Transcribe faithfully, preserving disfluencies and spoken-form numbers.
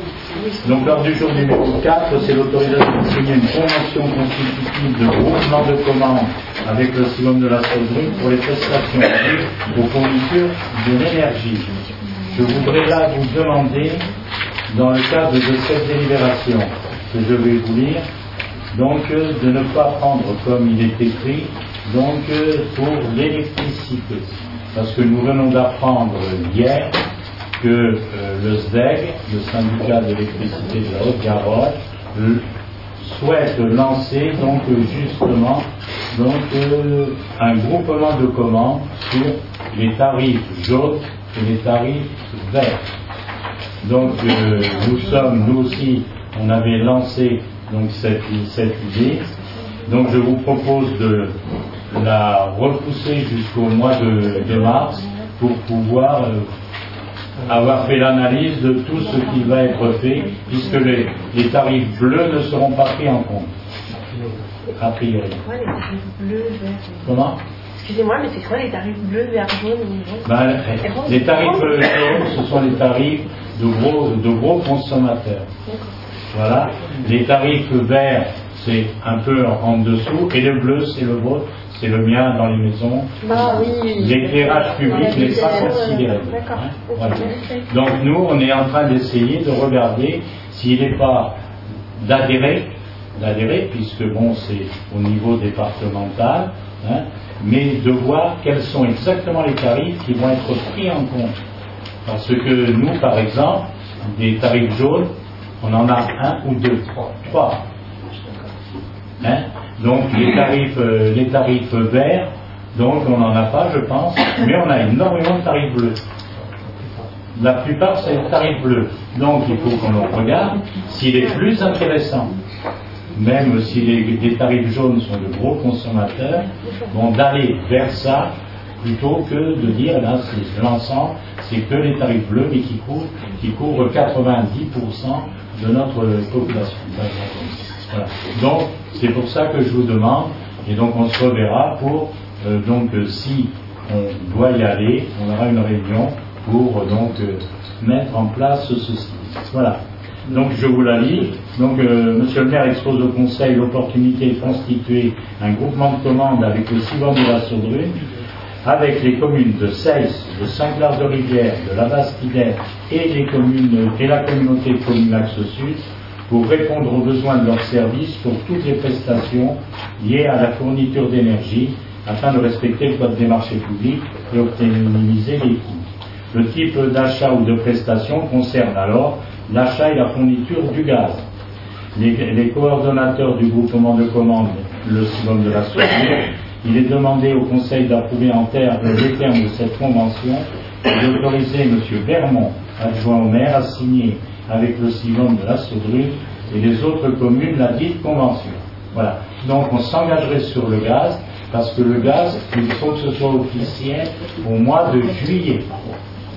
Donc l'ordre du jour numéro quatre, c'est l'autorisation de signer une convention constitutive de groupement de commandes avec le Simone de la Sauderie pour les prestations aux fournitures de l'énergie. Je voudrais là vous demander, dans le cadre de cette délibération que je vais vous lire, donc de ne pas prendre comme il est écrit, donc pour l'électricité. Parce que nous venons d'apprendre hier que euh, le S D E G, le syndicat d'électricité de la Haute-Garonne, souhaite lancer donc justement donc, euh, un groupement de commandes sur les tarifs jaunes et les tarifs verts. Donc euh, nous sommes, nous aussi, on avait lancé donc cette, cette idée. Donc je vous propose de la repousser jusqu'au mois de, de mars pour pouvoir euh, avoir fait l'analyse de tout ce qui va être fait, puisque les, les tarifs bleus ne seront pas pris en compte, a priori. Ouais, les tarifs bleus, verts. Comment? Excusez-moi, mais c'est quoi les tarifs bleus, verts, jaunes et ben, les tarifs jaunes, ce sont les tarifs de gros, de gros consommateurs. Voilà. Les tarifs verts, c'est un peu en dessous, et le bleu, c'est le vôtre, c'est le mien dans les maisons. Bah, oui. L'éclairage public n'est pas considéré. Hein, voilà. Donc nous, on est en train d'essayer de regarder s'il n'est pas d'adhérer, d'adhérer, puisque bon, c'est au niveau départemental, hein, mais de voir quels sont exactement les tarifs qui vont être pris en compte. Parce que nous, par exemple, des tarifs jaunes, on en a un ou deux, trois. Hein? Donc les tarifs, euh, les tarifs verts, donc on n'en a pas, je pense, mais on a énormément de tarifs bleus. La plupart, c'est les tarifs bleus. Donc il faut qu'on le regarde s'il est plus intéressant. Même si les, les tarifs jaunes sont de gros consommateurs, bon, d'aller vers ça plutôt que de dire là c'est l'ensemble, c'est que les tarifs bleus, mais qui couvrent, qui couvrent quatre-vingt-dix pour cent de notre population. Voilà. Donc c'est pour ça que je vous demande, et donc on se reverra pour euh, donc euh, si on doit y aller, on aura une réunion pour euh, donc euh, mettre en place ceci. Voilà. Donc je vous la lis. Donc euh, Monsieur le maire expose au Conseil l'opportunité de constituer un groupement de commandes avec le Simone de la Sauderie, avec les communes de Seyss, de Saint-Clair-de-Rivière, de la Bastide et les communes et la communauté de communes Axe Sud, pour répondre aux besoins de leurs services pour toutes les prestations liées à la fourniture d'énergie, afin de respecter le code des marchés publics et optimiser les coûts. Le type d'achat ou de prestation concerne alors l'achat et la fourniture du gaz. Les, les coordonnateurs du groupement de commandes, le Simone de la Sauderie, il est demandé au Conseil d'approuver en termes les termes de cette convention et d'autoriser M. Vermont, adjoint au maire, à signer avec le Simone de la Sauderie et les autres communes la dite convention. Voilà. Donc on s'engagerait sur le gaz, parce que le gaz, il faut que ce soit officiel au mois de juillet.